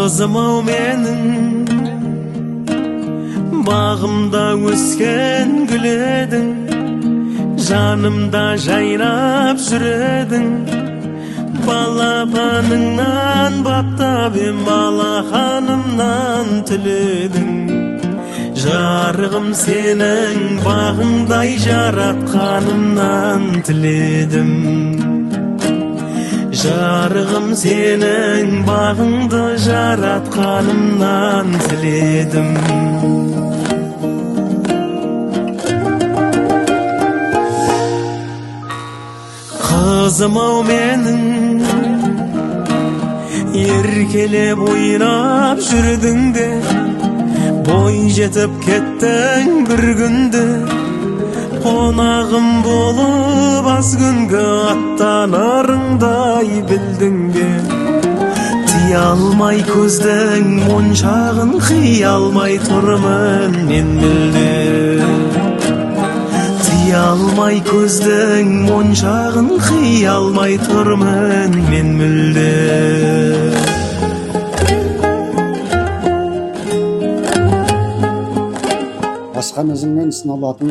Kızım-ау menin bağımda өскен gül edin, janımda жайнап жүредin. Балапаныңнан баптап ем, балаханымнан түледің. Жарығым сенің бағыңдай жаратқанымнан тіледім. Жарығым сенің бағыңды жаратқанымнан тіледім. Қызым-ау менің еркелеп ойнап жүрдің де, бой жетіп кеттің бір күнде. Қонағым болып аз күнгі аттанарыңдай білдің бе? Тия алмай көздің моншағын, қия алмай тұрмын мен мүлде. Тия алмай көздің моншағын, қия алмай тұрмын мен мүлде. Басқан ізіңмен сыналатын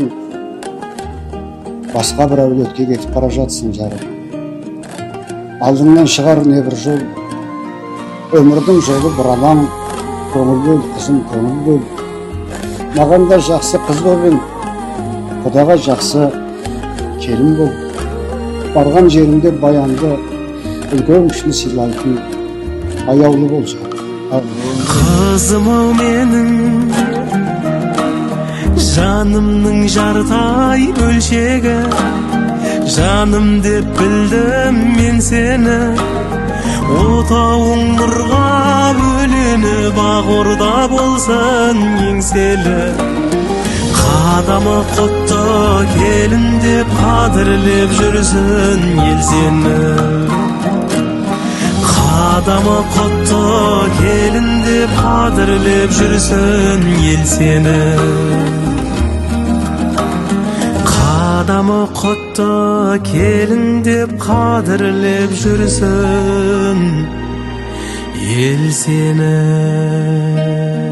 басқа бір әулетке кетіп бара жатсың жарым. Алдыңнан шығар не бір жол, өмірдің жолы бір алаң. Көңіл бөл, қызым, көңіл бөл. Маған да жақсы қыз бол, Құдаға жақсы келін бол. Барған жерінде баянды, үлкен кішіні сыйлайтын аяулы бол. Қызым-ау менің жанымның жартай бөлшегі, жаным деп білдім мен сені. Отауың нұрға бөленіп, ақ орда болсын еңселі. Қадамы құтты келін деп қадірлеп жүрсін ел сені. Қадамы құтты келін деп қадірлеп жүрсін ел сені. Қадамы құтты келін деп қадірлеп жүрсін ел сені.